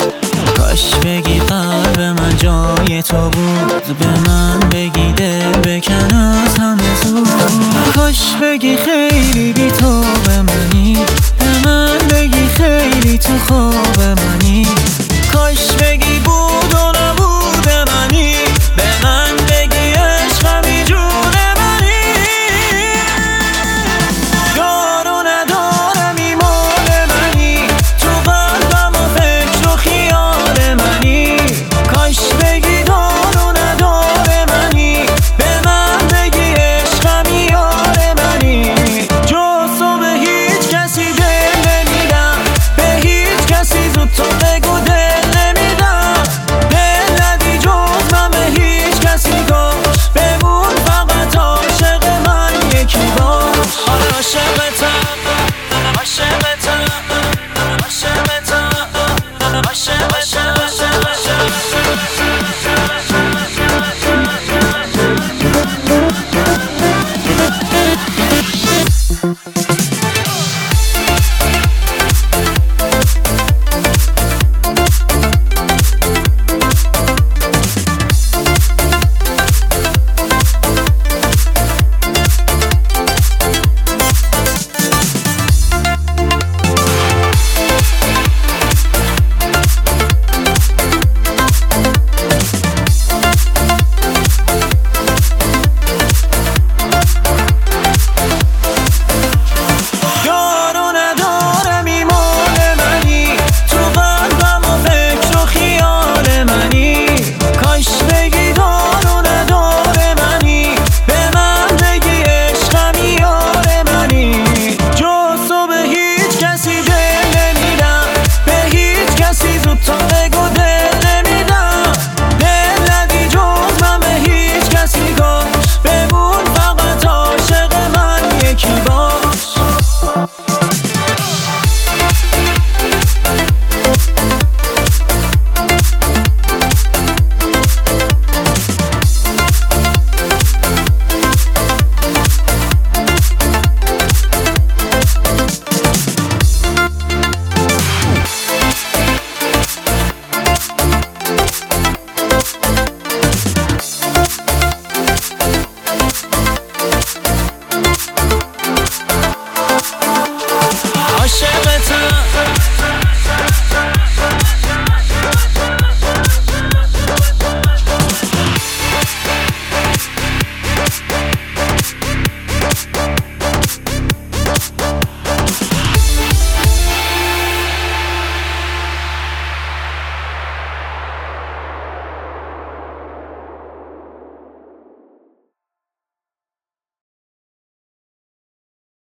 کاش بگی قلب من جای تو بود، به من بگی دل بکن از همه زود. کاش بگی خیلی بی تو به منی، به من بگی خیلی تو خواب منی. کاش بگی بود و نبود منی، به من بگی عشقمی جون منی. یارو ندارمی مال منی، تو قلبم و فکر و خیال منی. کاش بگی دارو نداره منی، به من بگی عشقمی یار منی. جز تو به هیچ کسی دل نمیدم، به هیچ کسی زود تو بگو دل